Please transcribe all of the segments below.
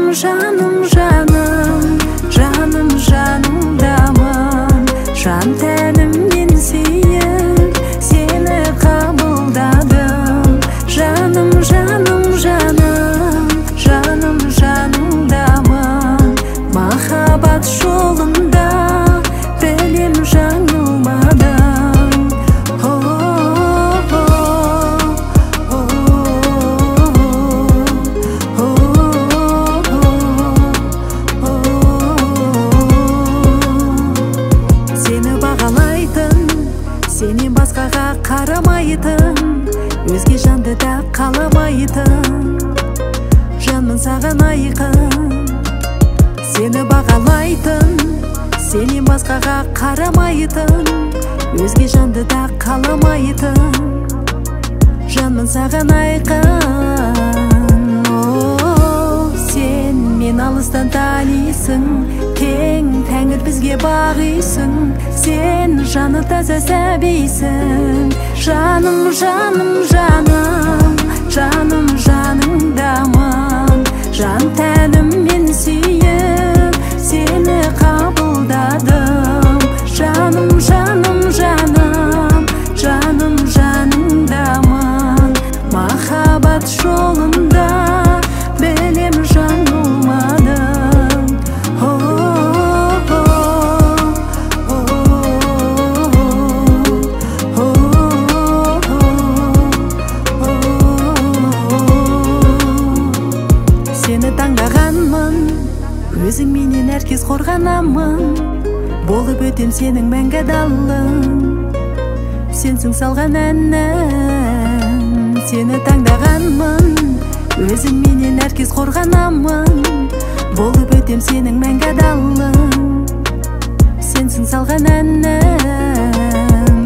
жаным, жаныңдамын. Жан тәніммен сүйіп, сені қабылдадым. Жаным, жаныңдамын. Махаббат жолында білем жаңылмадым. Сені бағалайтын, сенен басқаға қарамайтын, өзге жанды да қаламайтын, жанмын саған айқын. Сені бағалайтын, сенен басқаға қарамайтын, өзге жанды да қаламайтын, жанмын саған айқын. Сен мен алыстан танисың, кең тәңір бізге бағисың. Сен жаны таза сәбисің. Жаным, жаныңдамын. Жан тәніммен сүйіп, сені қабылдадым. Жаным, жаныңдамын. Махаббат жолында білем жаңылмадым. Сені таңдағанмын, өзің менен әркез қорғанамын. Болып өтем сенің мәңгі адалың, сенсің салған әнім. Сені таңдағанмын, өзің менен әркез қорғанамын. Болып өтем сенің мәңгі адалың, сенсің салған әнім.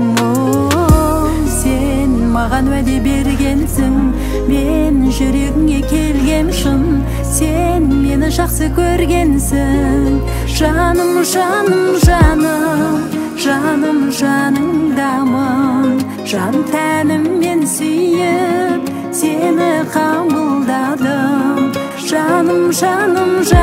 Сен маған уәде бергенсің, мен жүрегіңе келгем шын. Сен мені жақсы көргенсің. Жаным, жаныңдамын. Жан тәніммен сүйіп, сені қабылдадым. Жаным,